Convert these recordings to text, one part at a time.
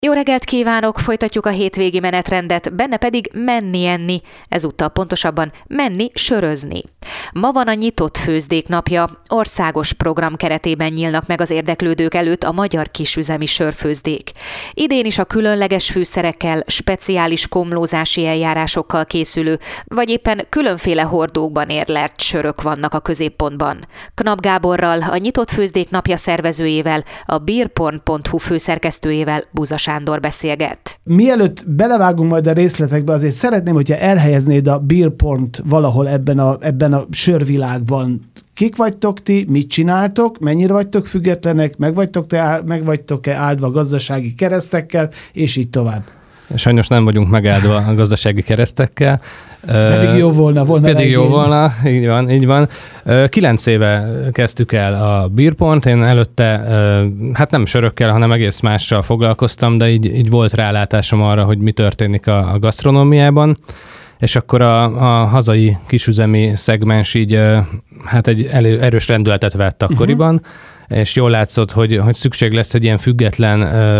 Jó reggelt kívánok! Folytatjuk a hétvégi menetrendet, benne pedig menni-enni, ezúttal pontosabban menni-sörözni. Ma van a nyitott főzdék napja, országos program keretében nyílnak meg az érdeklődők előtt a magyar kisüzemi sörfőzdék. Idén is a különleges fűszerekkel, speciális komlózási eljárásokkal készülő, vagy éppen különféle hordókban érlelt sörök vannak a középpontban. Knap Gáborral, a nyitott főzdék napja szervezőjével, a beerporn.hu főszerkesztőjével, Buza Sándor beszélget. Mielőtt belevágunk majd a részletekbe, azért szeretném, hogyha elhelyeznéd a beerpornt valahol ebben a sörvilágban. Kik vagytok ti, mit csináltok, mennyire vagytok függetlenek, meg vagytok-e áldva gazdasági keresztekkel, és így tovább. Sajnos nem vagyunk megáldva a gazdasági keresztekkel. Pedig jó volna. Pedig jó volna, így van. 9 éve kezdtük el a beerpornt, én előtte hát nem sörökkel, hanem egész mással foglalkoztam, de így volt rálátásom arra, hogy mi történik a gasztronómiában, és akkor a hazai kisüzemi szegmens így hát egy erős rendületet vett akkoriban, és jól látszott, hogy szükség lesz egy ilyen független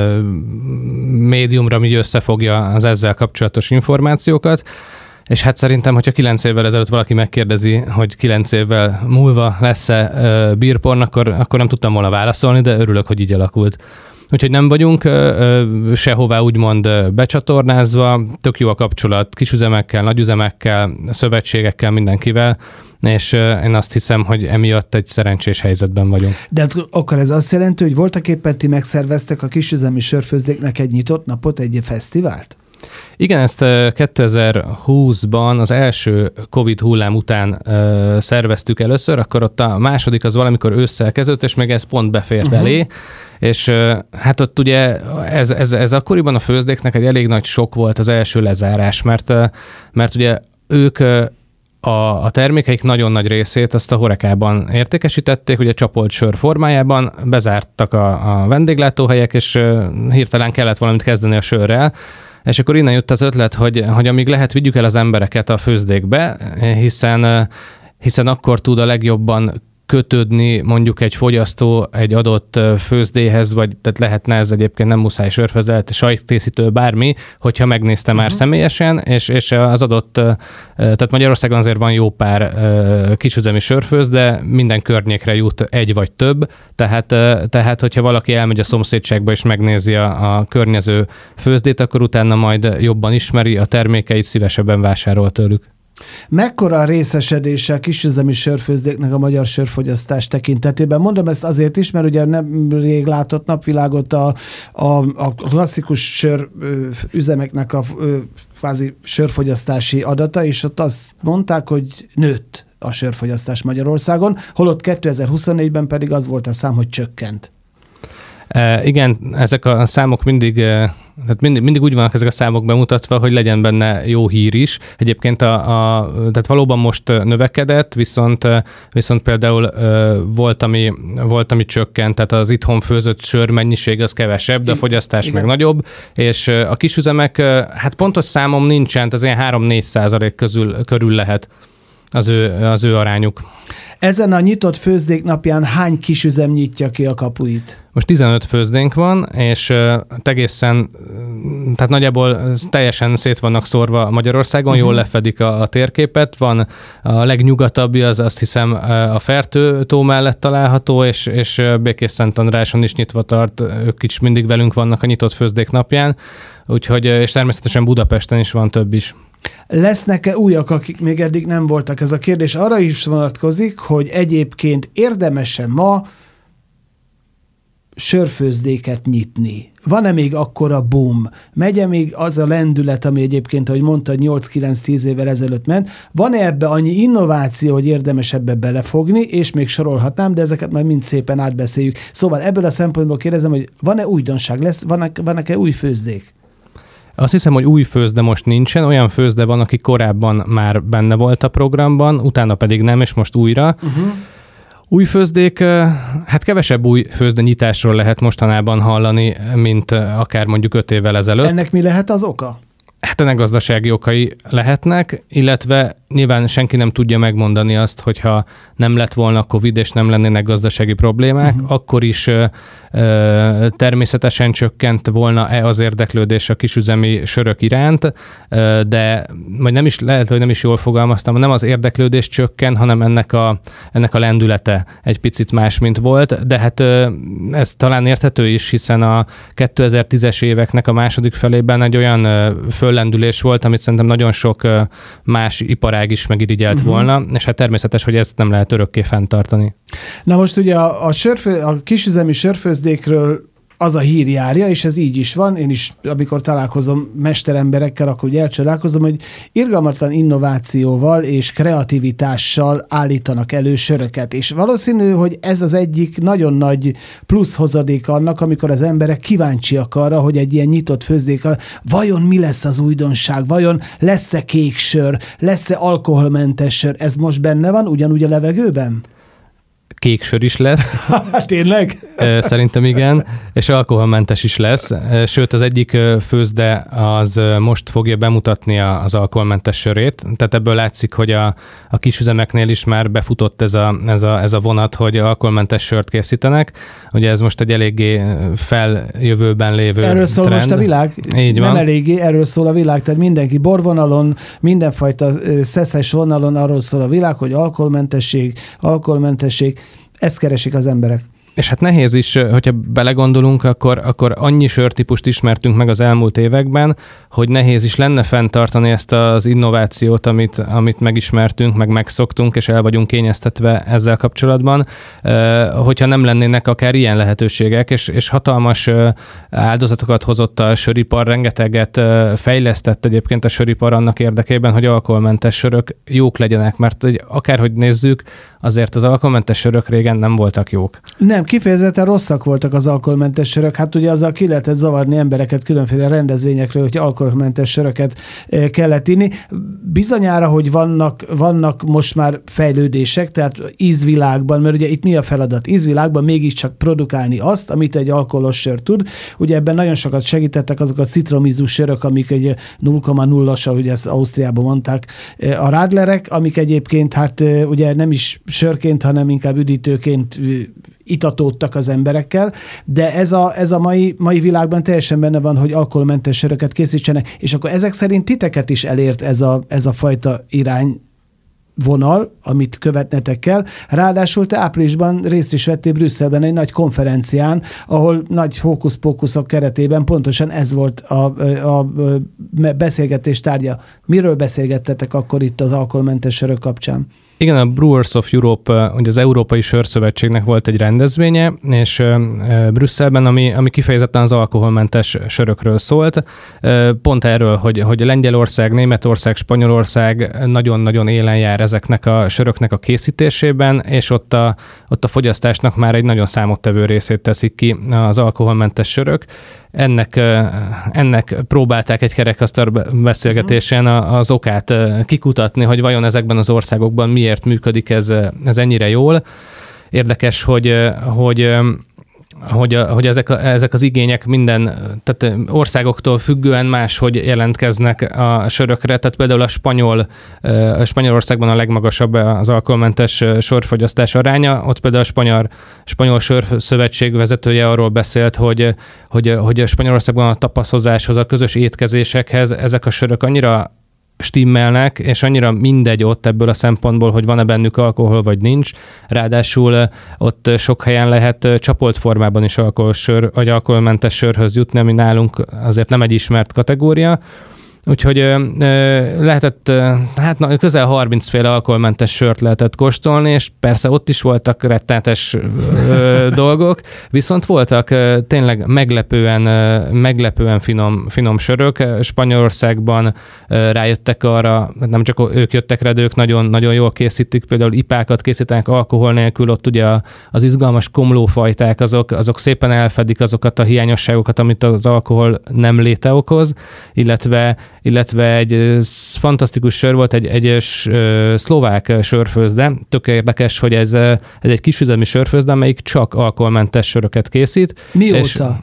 médiumra, ami összefogja az ezzel kapcsolatos információkat, és hát szerintem, hogyha 9 évvel ezelőtt valaki megkérdezi, hogy 9 évvel múlva lesz-e beerporn, akkor nem tudtam volna válaszolni, de örülök, hogy így alakult. Úgyhogy nem vagyunk sehová úgymond becsatornázva, tök jó a kapcsolat kisüzemekkel, nagyüzemekkel, szövetségekkel, mindenkivel, és én azt hiszem, hogy emiatt egy szerencsés helyzetben vagyunk. De akkor ez azt jelenti, hogy voltaképpen ti megszerveztek a kisüzemi sörfőzdéknek egy nyitott napot, egy fesztivált? Igen, ezt 2020-ban az első Covid hullám után szerveztük először, akkor ott a második az valamikor ősszel kezdődött, és még ez pont befért elé, és hát ott ugye ez akkoriban a főzdéknek egy elég nagy sok volt az első lezárás, mert ugye ők a termékeik nagyon nagy részét azt a HoReCa-ban értékesítették, ugye csapolt sör formájában, bezártak a vendéglátóhelyek, és hirtelen kellett valamit kezdeni a sörrel, és akkor innen jött az ötlet, hogy amíg lehet, vigyük el az embereket a főzdékbe, hiszen akkor tud a legjobban kötődni mondjuk egy fogyasztó egy adott főzdéhez, vagy tehát lehetne ez egyébként nem muszáj sörfőzde, lehet sajtkészítő, bármi, hogyha megnézte már személyesen, és az adott, tehát Magyarországon azért van jó pár kisüzemi sörfőz, de minden környékre jut egy vagy több, tehát hogyha valaki elmegy a szomszédságba és megnézi a környező főzdét, akkor utána majd jobban ismeri a termékeit, szívesebben vásárol tőlük. Mekkora a részesedése a kisüzemi sörfőzdéknek a magyar sörfogyasztás tekintetében? Mondom ezt azért is, mert ugye nemrég látott napvilágot a klasszikus sörüzemeknek a kvázi sörfogyasztási adata, és ott azt mondták, hogy nőtt a sörfogyasztás Magyarországon, holott 2024-ben pedig az volt a szám, hogy csökkent. Igen, ezek a számok mindig úgy vannak ezek a számok bemutatva, hogy legyen benne jó hír is. Egyébként tehát valóban most növekedett, viszont például volt, ami csökkent, tehát az itthon főzött sör mennyiség az kevesebb, de a fogyasztás meg nagyobb, és a kisüzemek, hát pontos számom nincsen, az ilyen 3-4% körül lehet az ő arányuk. Ezen a nyitott főzdék napján hány kisüzem nyitja ki a kapuit? Most 15 főzdénk van, és tehát nagyjából teljesen szét vannak szórva Magyarországon, jól lefedik a térképet. Van a legnyugatabbja, az azt hiszem a Fertő-tó mellett található, és Békés-Szentandráson is nyitva tart, ők is mindig velünk vannak a nyitott főzdék napján, úgyhogy, és természetesen Budapesten is van több is. Lesznek-e újak, akik még eddig nem voltak? Ez a kérdés arra is vonatkozik, hogy egyébként érdemes-e ma sörfőzdéket nyitni? Van-e még akkora boom? Megy-e még az a lendület, ami egyébként, ahogy mondtad, 8-9-10 évvel ezelőtt ment? Van-e ebbe annyi innováció, hogy érdemes ebbe belefogni, és még sorolhatnám, de ezeket majd mind szépen átbeszéljük. Szóval ebből a szempontból kérdezem, hogy van-e újdonság? Vannak-e új főzdék? Azt hiszem, hogy új főzde most nincsen, olyan főzde van, aki korábban már benne volt a programban, utána pedig nem, és most újra. Új főzdék, hát kevesebb új főzde nyitásról lehet mostanában hallani, mint akár mondjuk 5 évvel ezelőtt. Ennek mi lehet az oka? Hát ennek gazdasági okai lehetnek, illetve nyilván senki nem tudja megmondani azt, hogyha nem lett volna Covid és nem lennének gazdasági problémák, akkor is természetesen csökkent volna-e az érdeklődés a kisüzemi sörök iránt, de majd nem is, lehet, hogy nem is jól fogalmaztam, nem az érdeklődés csökken, hanem ennek a lendülete egy picit más, mint volt, de hát ez talán érthető is, hiszen a 2010-es éveknek a második felében egy olyan föllendülés volt, amit szerintem nagyon sok más iparág is megirigyelt volna, és hát természetes, hogy ezt nem lehet örökké fenntartani. Na most ugye a kisüzemi sörfőzdékről az a hír járja, és ez így is van. Én is, amikor találkozom mesteremberekkel, akkor ugye elcsodálkozom, hogy irgalmatlan innovációval és kreativitással állítanak elő söröket. És valószínű, hogy ez az egyik nagyon nagy plusz hozadék annak, amikor az emberek kíváncsiak arra, hogy egy ilyen nyitott főzdékkel vajon mi lesz az újdonság, vajon lesz-e kék sör, lesz-e alkoholmentes sör, ez most benne van ugyanúgy a levegőben? Kék sör is lesz. Tényleg? Szerintem igen, és alkoholmentes is lesz. Sőt, az egyik főzde az most fogja bemutatni az alkoholmentes sörét. Tehát ebből látszik, hogy a kisüzemeknél is már befutott ez a vonat, hogy alkoholmentes sört készítenek. Ugye ez most egy eléggé feljövőben lévő erről szól trend. Most a világ? Így van. Nem eléggé, erről szól a világ. Tehát mindenki borvonalon, mindenfajta szeszes vonalon arról szól a világ, hogy alkoholmentesség. Ezt keresik az emberek. És hát nehéz is, hogyha belegondolunk, akkor annyi sörtípust ismertünk meg az elmúlt években, hogy nehéz is lenne fenntartani ezt az innovációt, amit megismertünk, meg megszoktunk, és el vagyunk kényeztetve ezzel kapcsolatban, hogyha nem lennének akár ilyen lehetőségek, és hatalmas áldozatokat hozott a söripar, rengeteget fejlesztett egyébként a söripar annak érdekében, hogy alkoholmentes sörök jók legyenek, mert akárhogy nézzük, azért az alkoholmentes sörök régen nem voltak jók. Nem, kifejezetten rosszak voltak az alkoholmentes sörök. Hát ugye azzal ki lehetett zavarni embereket különféle rendezvényekről, hogy alkoholmentes söröket kellett inni. Bizonyára, hogy vannak most már fejlődések, tehát ízvilágban, mert ugye itt mi a feladat? Ízvilágban mégiscsak produkálni azt, amit egy alkoholos sör tud. Ugye ebben nagyon sokat segítettek azok a citromízű sörök, amik egy 0,0-as, ahogy ezt Ausztriában mondták, a Radlerek, amik egyébként hát ugye nem is sörként, hanem inkább üdítőként itatódtak az emberekkel, de ez a mai világban teljesen benne van, hogy alkoholmentes söröket készítsenek, és akkor ezek szerint titeket is elért ez a fajta irányvonal, amit követnetek kell. Ráadásul te áprilisban részt is vettél Brüsszelben egy nagy konferencián, ahol nagy hókusz-pókuszok keretében pontosan ez volt a beszélgetés tárgya. Miről beszélgettetek akkor itt az alkoholmentes sörök kapcsán? Igen, a Brewers of Europe, ugye az Európai Sörszövetségnek volt egy rendezvénye, és Brüsszelben, ami kifejezetten az alkoholmentes sörökről szólt. Pont erről, hogy Lengyelország, Németország, Spanyolország nagyon-nagyon élen jár ezeknek a söröknek a készítésében, és ott a fogyasztásnak már egy nagyon számottevő részét teszik ki az alkoholmentes sörök. Ennek próbálták egy kerekasztal beszélgetésen az okát kikutatni, hogy vajon ezekben az országokban miért működik ez ennyire jól. Érdekes, hogy ezek az igények tehát országoktól függően máshogy jelentkeznek a sörökre. Tehát például Spanyolországban a legmagasabb az alkoholmentes sörfogyasztás aránya. Ott például a Spanyol Sörszövetség vezetője arról beszélt, hogy Spanyolországban a tapaszozáshoz, a közös étkezésekhez ezek a sörök annyira stimmelnek, és annyira mindegy ott ebből a szempontból, hogy van-e bennük alkohol, vagy nincs. Ráadásul ott sok helyen lehet csapolt formában is alkoholmentes sörhöz jutni, ami nálunk azért nem egy ismert kategória. Úgyhogy lehetett, közel 30 féle alkoholmentes sört lehetett kóstolni, és persze ott is voltak rettenetes dolgok, viszont voltak tényleg meglepően finom sörök. Spanyolországban rájöttek arra, nem csak ők jöttek rá, de ők nagyon jól készítik, például ipákat készítenek alkohol nélkül, ott ugye az izgalmas komlófajták, azok szépen elfedik azokat a hiányosságokat, amit az alkohol nem léte okoz, illetve egy fantasztikus sör volt, egy szlovák sörfőzde. Tök érdekes, hogy ez egy kisüzemi sörfőzde, amelyik csak alkoholmentes söröket készít. Mióta?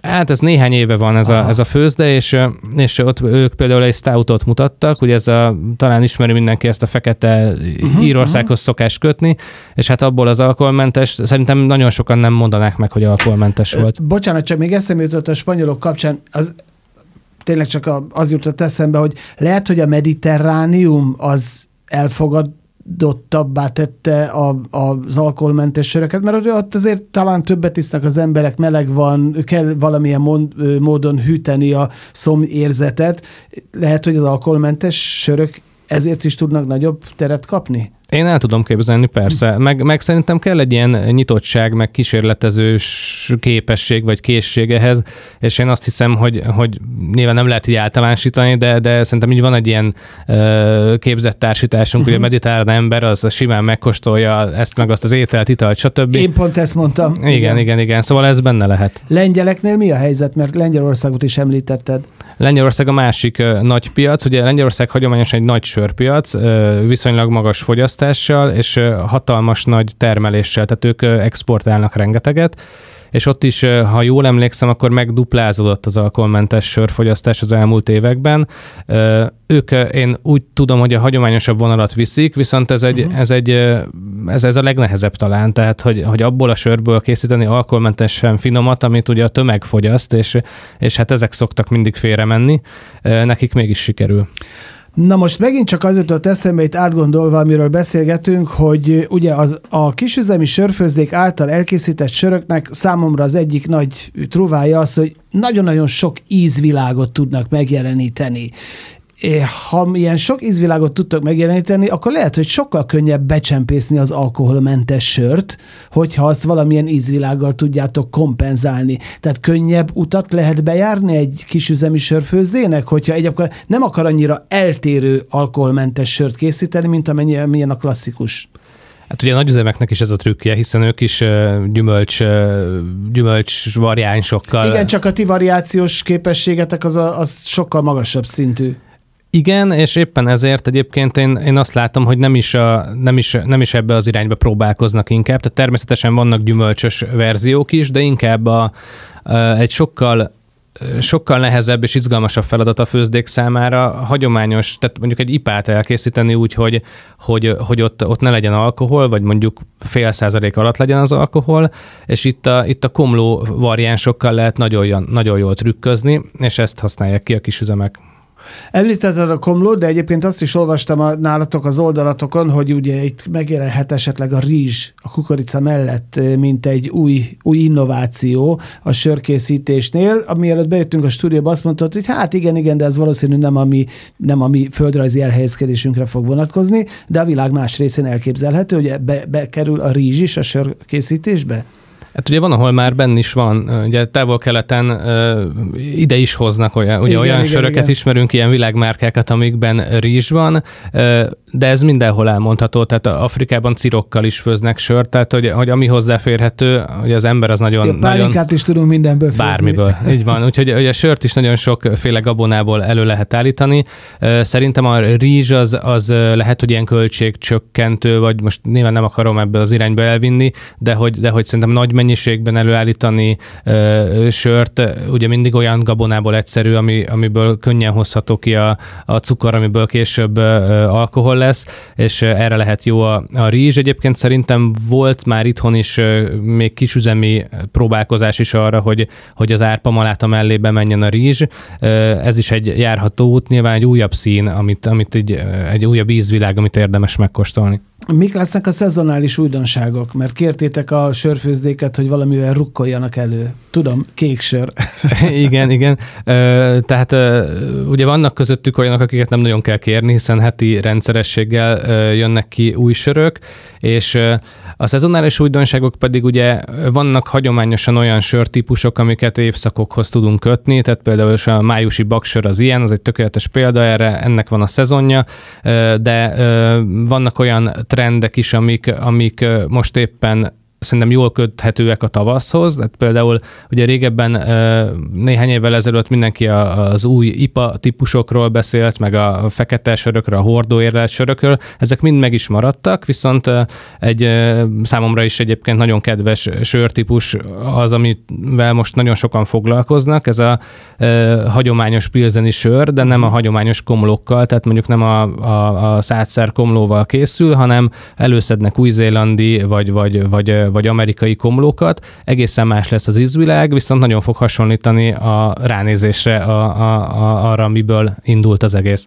Hát ez néhány éve van ez a főzde, és ott ők például egy stoutot mutattak, ugye talán ismeri mindenki ezt a fekete Írországhoz szokás kötni, és hát abból az alkoholmentes, szerintem nagyon sokan nem mondanák meg, hogy alkoholmentes volt. Bocsánat, csak még eszembe jutott a spanyolok kapcsán, tényleg csak az jutott eszembe, hogy lehet, hogy a mediterránium az elfogadottabbá tette az alkoholmentes söröket, mert ott azért talán többet isznak az emberek, meleg van, kell valamilyen módon hűteni a szomjérzetet. Lehet, hogy az alkoholmentes sörök ezért is tudnak nagyobb teret kapni? Én el tudom képzelni, persze. Meg szerintem kell egy ilyen nyitottság, meg kísérletezős képesség, vagy készség ehhez, és én azt hiszem, hogy nyilván nem lehet így általánosítani, de szerintem így van egy ilyen képzett társításunk, hogy a mediterrán ember az simán megkóstolja ezt, meg azt az ételt, italt, stb. Én pont ezt mondtam. Igen. Szóval ez benne lehet. Lengyeleknél mi a helyzet? Mert Lengyelországot is említetted. Lengyelország a másik nagy piac. Ugye Lengyelország hagyományosan egy nagy sörpiac, viszonylag magas fogyasztással, és hatalmas nagy termeléssel, tehát ők exportálnak rengeteget, és ott is, ha jól emlékszem, akkor megduplázódott az alkoholmentes sörfogyasztás az elmúlt években. Én úgy tudom, hogy a hagyományosabb vonalat viszik, viszont ez a legnehezebb talán, tehát hogy abból a sörből készíteni alkoholmentesen finomat, amit ugye a tömeg fogyaszt, és hát ezek szoktak mindig félre menni, nekik mégis sikerül. Na most megint csak az jutott eszembe itt átgondolva, amiről beszélgetünk, hogy ugye a kisüzemi sörfőzdék által elkészített söröknek számomra az egyik nagy truvája az, hogy nagyon-nagyon sok ízvilágot tudnak megjeleníteni. Ha ilyen sok ízvilágot tudtok megjeleníteni, akkor lehet, hogy sokkal könnyebb becsempészni az alkoholmentes sört, hogyha azt valamilyen ízvilággal tudjátok kompenzálni. Tehát könnyebb utat lehet bejárni egy kisüzemi sörfőzdének, hogyha egyébként nem akar annyira eltérő alkoholmentes sört készíteni, mint amilyen a klasszikus. Hát ugye a nagyüzemeknek is ez a trükkje, hiszen ők is gyümölcs variánsokkal. Igen, csak a ti variációs képességetek az sokkal magasabb szintű. Igen, és éppen ezért egyébként én azt látom, hogy nem is ebbe az irányba próbálkoznak inkább. Tehát természetesen vannak gyümölcsös verziók is, de inkább egy sokkal nehezebb és izgalmasabb feladat a főzdék számára. Hagyományos, tehát mondjuk egy ipát elkészíteni úgy, hogy ott ne legyen alkohol, vagy mondjuk 0,5% alatt legyen az alkohol, és itt a komló variánsokkal lehet nagyon jól trükközni, és ezt használják ki a kisüzemek. Említetted a komlót, de egyébként azt is olvastam nálatok az oldalatokon, hogy ugye itt megjelenhet esetleg a rizs a kukorica mellett, mint egy új innováció a sörkészítésnél. Mielőtt bejöttünk a stúdióba, azt mondtad, hogy hát igen, de ez valószínű nem a mi földrajzi elhelyezkedésünkre fog vonatkozni, de a világ más részén elképzelhető, hogy bekerül a rizs is a sörkészítésbe? Hát ugye van, ahol már benn is van, ugye távol-keleten ide is hoznak olyan söröket, ismerünk ilyen világmárkákat, amikben rizs van, de ez mindenhol elmondható, tehát Afrikában cirokkal is főznek sört, tehát hogy ami hozzáférhető, hogy az ember az nagyon... Pálinkát is tudunk mindenből főzni. Bármiből, így van. Úgyhogy a sört is nagyon sokféle gabonából elő lehet állítani. Szerintem a rizs az lehet, hogy ilyen költségcsökkentő, vagy most nyilván nem akarom ebbe az irányba elvinni, de hogy szerintem nagy mennyiségben előállítani sört, ugye mindig olyan gabonából egyszerű, amiből könnyen hozható ki a cukor, amiből később alkohol lesz, és erre lehet jó a rizs. Egyébként szerintem volt már itthon is még kisüzemi próbálkozás is arra, hogy az árpamaláta mellébe menjen a rizs. Ez is egy járható út, nyilván egy újabb szín, amit egy újabb ízvilág, amit érdemes megkóstolni. Mik lesznek a szezonális újdonságok? Mert kértétek a sörfőzdéket, hogy valamivel rukkoljanak elő. Tudom, kék sör. Igen. Tehát ugye vannak közöttük olyanok, akiket nem nagyon kell kérni, hiszen heti rendszerességgel jönnek ki új sörök, és a szezonális újdonságok pedig ugye vannak hagyományosan olyan sörtípusok, amiket évszakokhoz tudunk kötni, tehát például a májusi baksör az ilyen, az egy tökéletes példa erre, ennek van a szezonja, de vannak olyan trendek is, amik most éppen szerintem jól köthetőek a tavaszhoz. Tehát például ugye régebben néhány évvel ezelőtt mindenki az új IPA típusokról beszélt, meg a fekete sörökről, a hordóérlelt sörökről. Ezek mind meg is maradtak, viszont egy számomra is egyébként nagyon kedves sörtípus az, amivel most nagyon sokan foglalkoznak. Ez a hagyományos pilzeni sör, de nem a hagyományos komlókkal, tehát mondjuk nem a szádszer komlóval készül, hanem előszednek új-zélandi vagy amerikai komlókat. Egészen más lesz az ízvilág, viszont nagyon fog hasonlítani a ránézésre arra, amiből indult az egész.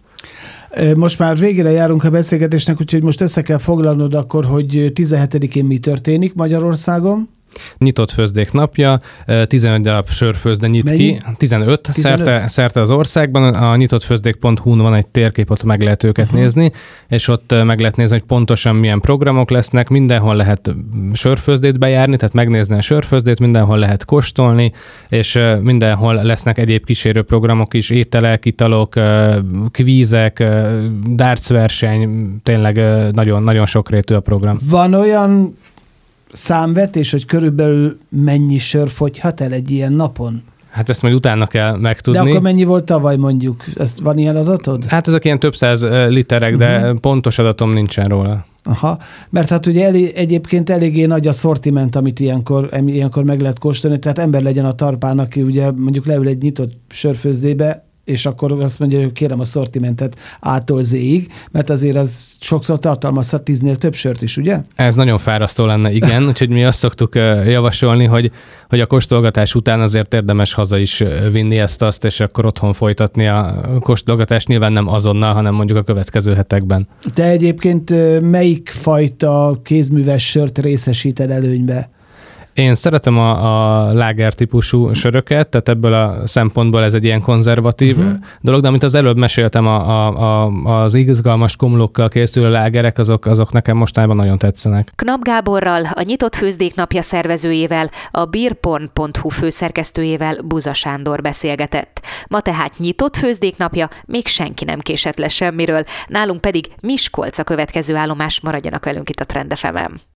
Most már végére járunk a beszélgetésnek, úgyhogy most össze kell foglalnod akkor, hogy 17-én mi történik Magyarországon. Nyitott főzdék napja, 15 darab sörfőzde nyit Mennyi? ki, 15 szerte az országban. A nyitottfőzdék.hu-n van egy térkép, ott meg lehet őket nézni, és ott meg lehet nézni, hogy pontosan milyen programok lesznek, mindenhol lehet sörfőzdét bejárni, tehát megnézni a sörfőzdét, mindenhol lehet kóstolni, és mindenhol lesznek egyéb kísérő programok is, ételek, italok, kvízek, dartsverseny, tényleg nagyon sokrétű a program. Van olyan számvetés, hogy körülbelül mennyi sör fogyhat el egy ilyen napon? Hát ezt majd utána kell megtudni. De akkor mennyi volt tavaly mondjuk? Van ilyen adatod? Hát ezek ilyen több száz literek, de pontos adatom nincsen róla. Aha, mert hát ugye egyébként eléggé nagy a szortiment, amit ilyenkor meg lehet kóstolni, tehát ember legyen a talpán, aki ugye mondjuk leül egy nyitott sörfőzdébe, és akkor azt mondja, hogy kérem a szortimentet A-tól Z-ig, mert azért az sokszor tartalmazhat 10-nél több sört is, ugye? Ez nagyon fárasztó lenne, igen, úgyhogy mi azt szoktuk javasolni, hogy a kóstolgatás után azért érdemes haza is vinni ezt-azt, és akkor otthon folytatni a kóstolgatást, nyilván nem azonnal, hanem mondjuk a következő hetekben. Te egyébként melyik fajta kézműves sört részesíted előnybe? Én szeretem a láger típusú söröket, tehát ebből a szempontból ez egy ilyen konzervatív dolog, de amit az előbb meséltem, az izgalmas komlókkal készülő lágerek, azok nekem mostanában nagyon tetszenek. Knap Gáborral, a Nyitott Főzdék napja szervezőjével, a beerporn.hu főszerkesztőjével, Buza Sándor beszélgetett. Ma tehát Nyitott Főzdék napja, még senki nem késett le semmiről, nálunk pedig Miskolc a következő állomás, maradjanak velünk itt a Trend FM-en.